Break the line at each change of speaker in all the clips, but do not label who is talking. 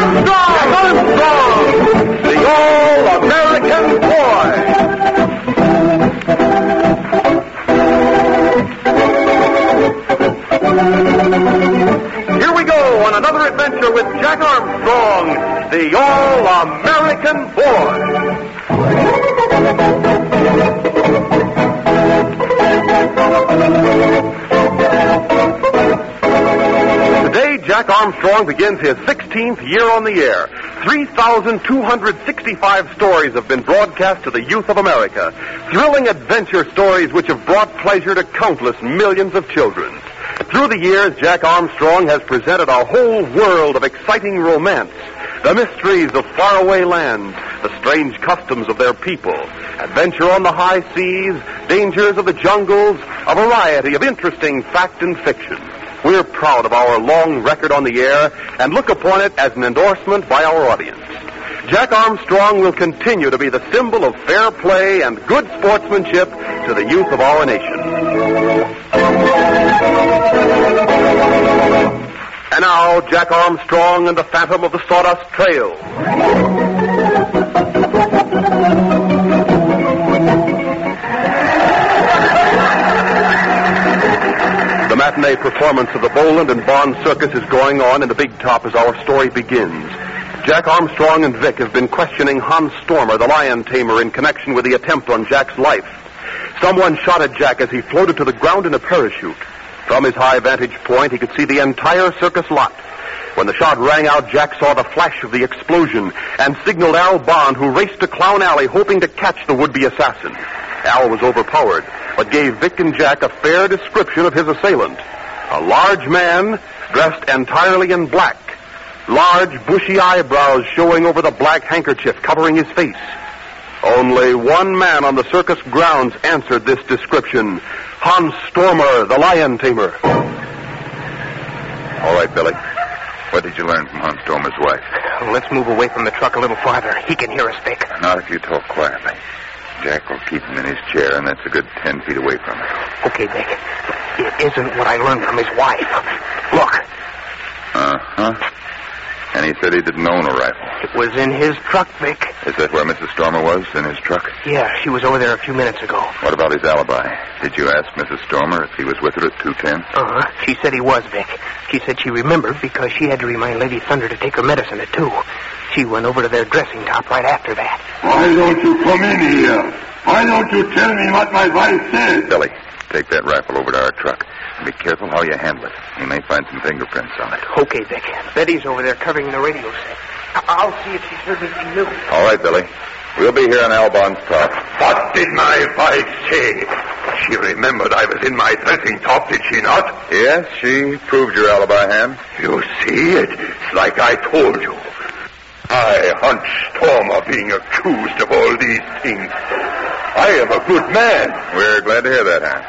Armstrong, the All-American Boy. Here we go on another adventure with Jack Armstrong, the All-American Boy. Today, Jack Armstrong begins his 16th year on the air. 3,265 stories have been broadcast to the youth of America. Thrilling adventure stories which have brought pleasure to countless millions of children. Through the years, Jack Armstrong has presented a whole world of exciting romance, the mysteries of faraway lands, the strange customs of their people, adventure on the high seas, dangers of the jungles, a variety of interesting fact and fiction. We're proud of our long record on the air and look upon it as an endorsement by our audience. Jack Armstrong will continue to be the symbol of fair play and good sportsmanship to the youth of our nation. And now, Jack Armstrong and the Phantom of the Sawdust Trail. The matinee performance of the Boland and Bond Circus is going on in the Big Top as our story begins. Jack Armstrong and Vic have been questioning Hans Stormer, the lion tamer, in connection with the attempt on Jack's life. Someone shot at Jack as he floated to the ground in a parachute. From his high vantage point, he could see the entire circus lot. When the shot rang out, Jack saw the flash of the explosion and signaled Al Bond, who raced to Clown Alley hoping to catch the would-be assassin. Al was overpowered, but gave Vic and Jack a fair description of his assailant. A large man dressed entirely in black, large bushy eyebrows showing over the black handkerchief covering his face. Only one man on the circus grounds answered this description: Hans Stormer, the lion tamer.
All right, Billy. What did you learn from Hans Stormer's wife?
Let's move away from the truck a little farther. He can hear us, Vic.
Not if you talk quietly. Jack will keep him in his chair, and that's a good 10 feet away from him.
Okay, Vic. It isn't what I learned from his wife. Look.
Uh-huh. And he said he didn't own a rifle.
It was in his truck, Vic.
Is that where Mrs. Stormer was, in his truck?
Yeah, she was over there a few minutes ago.
What about his alibi? Did you ask Mrs. Stormer if he was with her at 2:10?
Uh-huh. She said he was, Vic. She said she remembered because she had to remind Lady Thunder to take her medicine at 2. She went over to their dressing top right after that.
Why don't you come in here? Why don't you tell me what my wife said?
Billy, take that rifle over to our truck. And be careful how you handle it. You may find some fingerprints on it.
Okay, Vic. Betty's over there covering the radio set. I'll see if she's heard anything new.
All right, Billy. We'll be here on Al Bond's top.
What did my wife say? She remembered I was in my dressing top, did she not?
Yes, she proved your alibi, Ham.
You see, it's like I told you. I, Hans Stormer, being accused of all these things. I am a good man.
We're glad to hear that, Ham.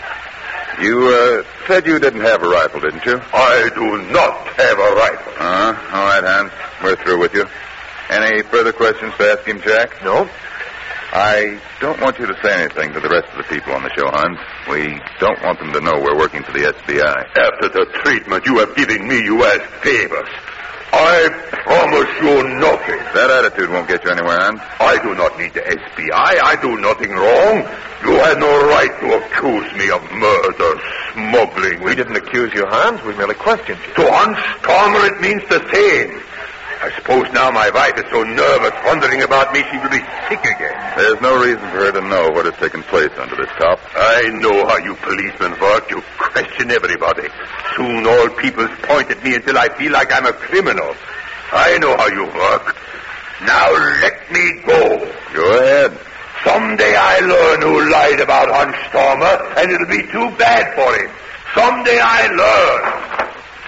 You said you didn't have a rifle, didn't you?
I do not have a rifle.
All right, Hans. We're through with you. Any further questions to ask him, Jack?
No.
I don't want you to say anything to the rest of the people on the show, Hans. We don't want them to know we're working for the SBI.
After the treatment you have given me, you ask favors. I promise you nothing.
That attitude won't get you anywhere, Hans.
I do not need the SBI. I do nothing wrong. You had no right to accuse me of murder, smuggling.
We didn't accuse you, Hans. We merely questioned you.
To Hans Stormer, it means the same. I suppose now my wife is so nervous, wondering about me, she will be sick again.
There's no reason for her to know what has taken place under this top.
I know how you policemen work. You question everybody. Soon all peoples point at me until I feel like I'm a criminal. I know how you work. Now let me go.
Go ahead.
Someday I learn who lied about Hans Stormer, and it'll be too bad for him. Someday I learn.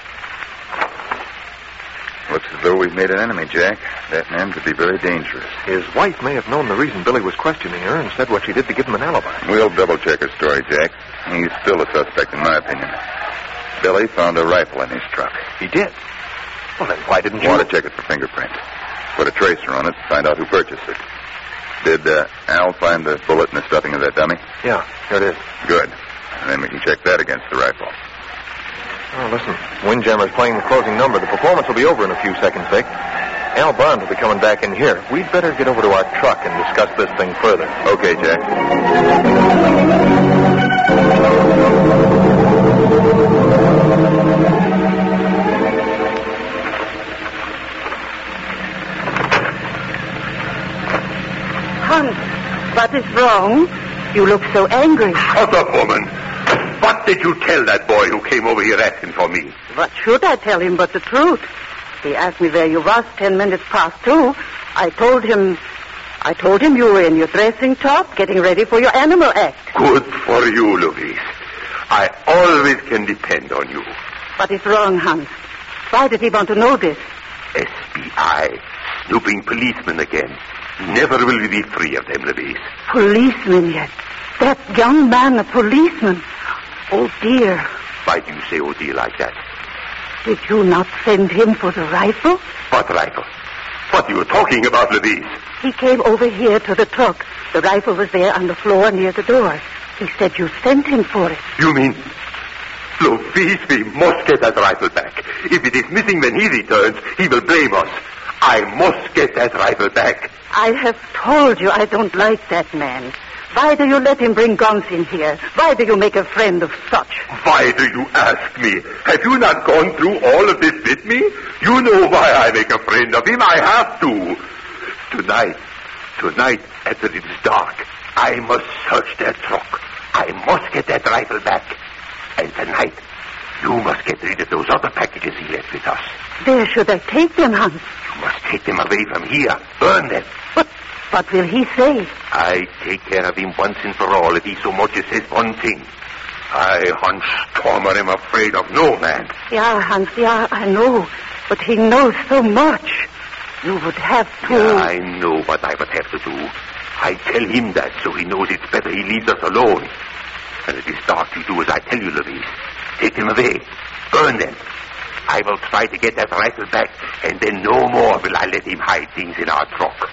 Looks as though we've made an enemy, Jack. That man could be very dangerous.
His wife may have known the reason Billy was questioning her and said what she did to give him an alibi.
We'll double-check her story, Jack. He's still a suspect, in my opinion. Billy found a rifle in his truck.
He did? Well, then why didn't you...
Want to check it for fingerprints. Put a tracer on it, find out who purchased it. Did Al find the bullet in the stuffing of that dummy?
Yeah, here it is.
Good. And then we can check that against the rifle.
Oh, listen, Windjammer's playing the closing number. The performance will be over in a few seconds, Vic. Al Barnes will be coming back in here. We'd better get over to our truck and discuss this thing further.
Okay, Jack.
Hans, what is wrong? You look so angry.
Shut up, woman. What did you tell that boy who came over here asking for me?
What should I tell him but the truth? He asked me where you was 10 minutes past 2. I told him you were in your dressing top getting ready for your animal act.
Good for you, Louise. I always can depend on you.
What is wrong, Hans? Why did he want to know this?
SBI. Snooping policemen again. Never will we be free of them, Louise.
Policeman yet? That young man a policeman? Oh, dear.
Why do you say oh dear like that?
Did you not send him for the rifle?
What rifle? What are you talking about, Louise?
He came over here to the truck. The rifle was there on the floor near the door. He said you sent him for it.
You mean... Louise, we must get that rifle back. If it is missing when he returns, he will blame us. I must get that rifle back.
I have told you I don't like that man. Why do you let him bring guns in here? Why do you make a friend of such?
Why do you ask me? Have you not gone through all of this with me? You know why I make a friend of him. I have to. Tonight, after it is dark, I must search that truck. I must get that rifle back. And tonight, you must get rid of those other packages he left with us.
Where should I take them, Hans?
You must take them away from here. Burn them.
What will he say?
I take care of him once and for all if he so much as says one thing. I, Hans Stormer, am afraid of no man.
Yeah, Hans, yeah, I know. But he knows so much. You would have to...
Yeah, I know what I would have to do. I tell him that so he knows it's better he leaves us alone. And it is dark, you do as I tell you, Louise. Take them away. Burn them. I will try to get that rifle back, and then no more will I let him hide things in our truck.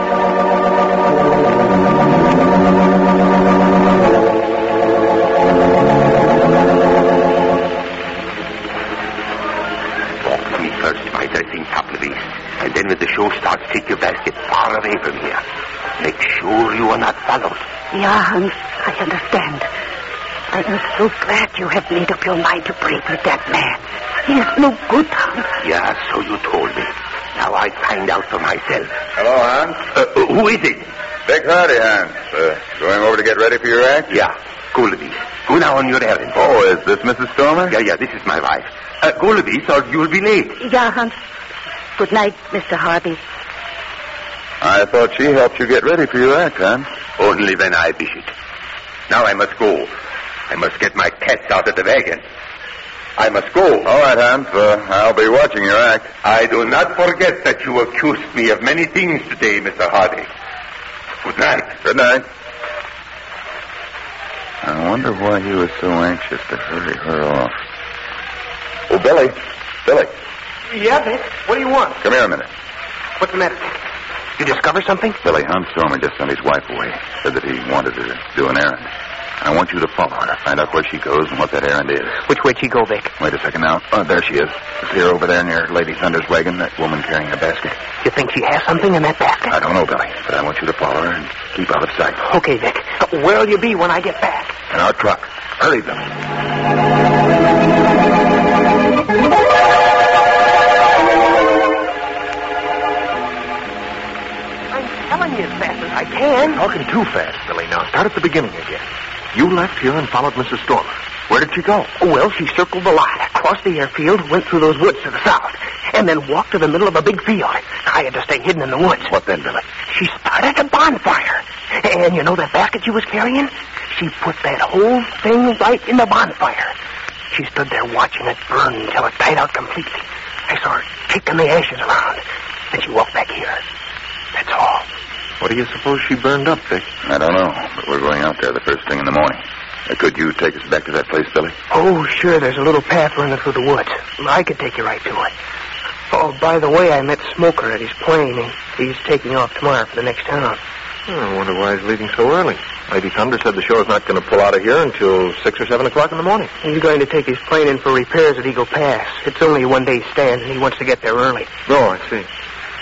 Walk with me first to my dressing top, Louise. And then when the show starts, take your basket far away from here. Make sure you are not followed.
Yeah, Hans, I understand. I am so glad you have made up your mind to break with that man. He is no good, Hans.
Yeah, so you told me. Now I find out for myself.
Hello, Hans.
Who is it?
Vic Hardy, Hans. Going over to get ready for your act?
Yeah. Go, Louise. Go now on your errand.
Oh, is this Mrs. Stormer?
Yeah, this is my wife. Go, Louise, or you'll be late.
Yeah, Hans. Good night, Mr. Hardy.
I thought she helped you get ready for your act, Hans.
Only when I wish it. Now I must go. I must get my cats out of the wagon. I must go.
All right, Hans. I'll be watching your act.
I do not forget that you accused me of many things today, Mr. Hardy. Good night.
Good night. I wonder why he was so anxious to hurry her off. Oh, Billy. Billy.
Yeah, Vic? What do you want?
Come here a minute.
What's the matter, Vic? You discover something?
Billy, Hans Stormer just sent his wife away. Said that he wanted her to do an errand. I want you to follow her, find out where she goes and what that errand is.
Which way'd she go, Vic?
Wait a second now. Oh, there she is. Clear over there near Lady Thunder's wagon, that woman carrying a basket.
You think she has something in that basket?
I don't know, Billy, but I want you to follow her and keep out of sight.
Okay, Vic. Where'll you be when I get back?
In our truck. Hurry, Billy.
Telling you as fast as I can.
Talking too fast, Billy. Now, start at the beginning again. You left here and followed Mrs. Stormer. Where did she go?
Well, she circled the lot, crossed the airfield, went through those woods to the south, and then walked to the middle of a big field. I had to stay hidden in the woods.
What then, Billy?
She started a bonfire. And you know that basket she was carrying? She put that whole thing right in the bonfire. She stood there watching it burn until it died out completely. I saw her kicking the ashes around. Then she walked back here. That's all.
What do you suppose she burned up, Vic?
I don't know, but we're going out there the first thing in the morning. Could you take us back to that place, Billy?
Oh, sure. There's a little path running through the woods. I could take you right to it. Oh, by the way, I met Smoker at his plane. He's taking off tomorrow for the next town.
I wonder why he's leaving so early. Lady Thunder said the show's not going to pull out of here until 6 or 7 o'clock in the morning.
He's going to take his plane in for repairs at Eagle Pass. It's only a one-day stand, and he wants to get there early.
Oh, I see.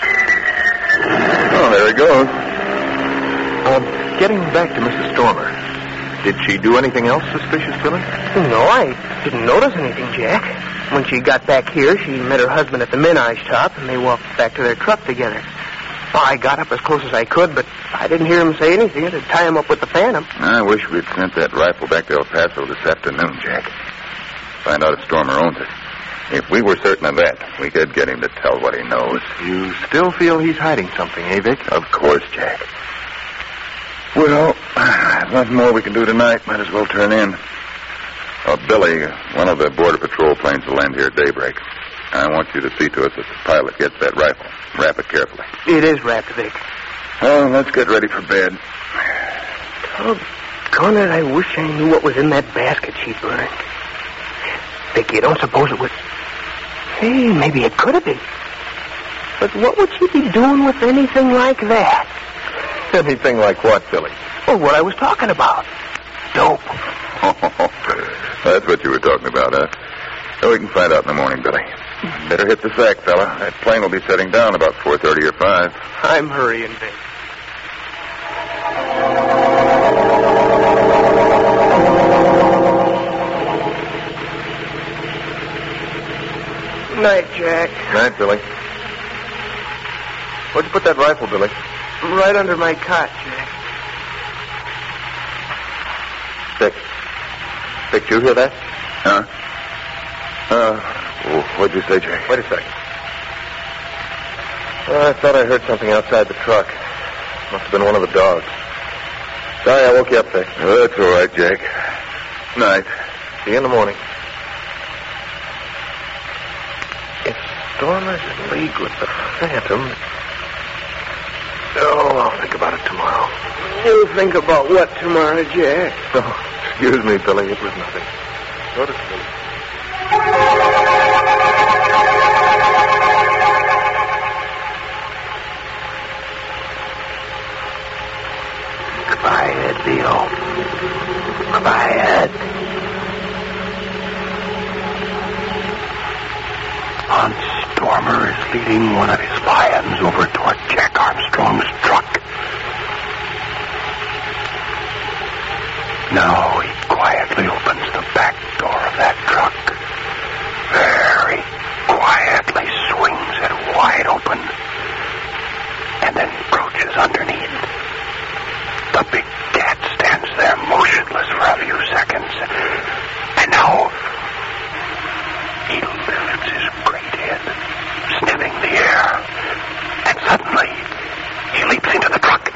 Oh, there he goes.
Getting back to Mrs. Stormer. Did she do anything else suspicious, Billy?
No, I didn't notice anything, Jack. When she got back here, she met her husband at the Menage top, and they walked back to their truck together. Well, I got up as close as I could, but I didn't hear him say anything to tie him up with the Phantom.
I wish we'd sent that rifle back to El Paso this afternoon, Jack. Find out if Stormer owns it. If we were certain of that, we could get him to tell what he knows.
You still feel he's hiding something, eh, Vic?
Of course, Jack. Well, nothing more we can do tonight. Might as well turn in. Billy, one of the Border Patrol planes will land here at daybreak. I want you to see to it that the pilot gets that rifle. Wrap it carefully.
It is wrapped, Vic.
Oh, let's get ready for bed.
Doggone it, I wish I knew what was in that basket she burned. Vic, you don't suppose it was... Hey, maybe it could have been. But what would she be doing with anything like that?
Anything like what, Billy?
Well, what I was talking about. Dope.
That's what you were talking about, huh? So we can find out in the morning, Billy. Better hit the sack, fella. That plane will be setting down about 4:30 or 5.
I'm hurrying, Vic. Night, Jack.
Night, Billy. Where'd you put that rifle, Billy?
Right under my cot, Jack.
Vic, did you hear that?
Huh? What'd you say, Jack?
Wait a second. I thought I heard something outside the truck. Must have been one of the dogs. Sorry I woke you up, Vic.
Oh, that's all right, Jack. Night.
See you in the morning. If Stormer's in league with the Phantom... Oh, I'll think about it tomorrow.
You'll think about what tomorrow, Jack?
Oh, excuse me, Billy. It was nothing. Go to sleep.
Quiet, Leo. Quiet.
Hans Stormer is leading one of his lions over toward Jack Armstrong's truck. Now he quietly opens the back door of that truck. Very quietly swings it wide open. And then crouches underneath. The big cat stands there motionless for a few seconds. And now he lifts his great head, sniffing the air. And suddenly he leaps into the truck.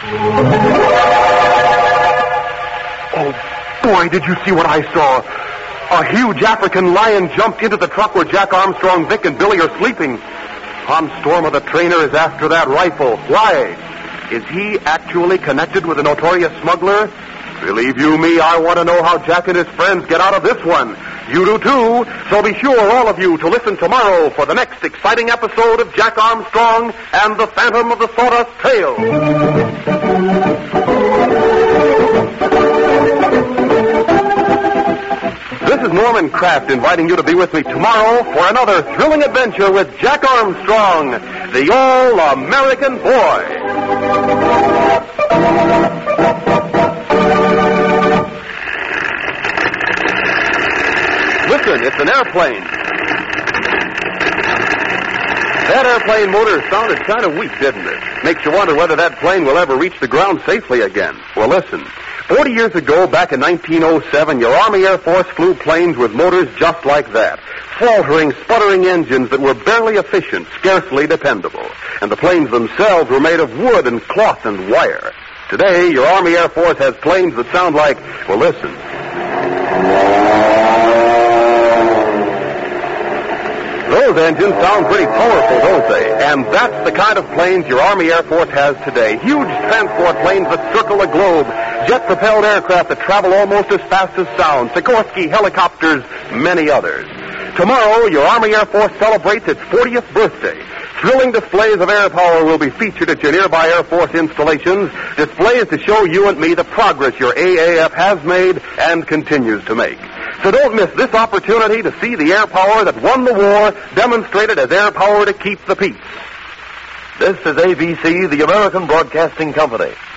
Oh, boy, did you see what I saw? A huge African lion jumped into the truck where Jack Armstrong, Vic, and Billy are sleeping. Hans Stormer, the trainer, is after that rifle. Why? Is he actually connected with a notorious smuggler? Believe you me, I want to know how Jack and his friends get out of this one. You do too, so be sure, all of you, to listen tomorrow for the next exciting episode of Jack Armstrong and the Phantom of the Sawdust Trail. This is Norman Kraft inviting you to be with me tomorrow for another thrilling adventure with Jack Armstrong, the All-American Boy. Listen, it's an airplane. That airplane motor sounded kind of weak, didn't it? Makes you wonder whether that plane will ever reach the ground safely again. Well, listen. 40 years ago, back in 1907, your Army Air Force flew planes with motors just like that. Faltering, sputtering engines that were barely efficient, scarcely dependable. And the planes themselves were made of wood and cloth and wire. Today, your Army Air Force has planes that sound like, well, listen. Those engines sound pretty powerful, don't they? And that's the kind of planes your Army Air Force has today. Huge transport planes that circle the globe. Jet-propelled aircraft that travel almost as fast as sound. Sikorsky helicopters, many others. Tomorrow, your Army Air Force celebrates its 40th birthday. Thrilling displays of air power will be featured at your nearby Air Force installations, displays to show you and me the progress your AAF has made and continues to make. So don't miss this opportunity to see the air power that won the war, demonstrated as air power to keep the peace.
This is ABC, the American Broadcasting Company.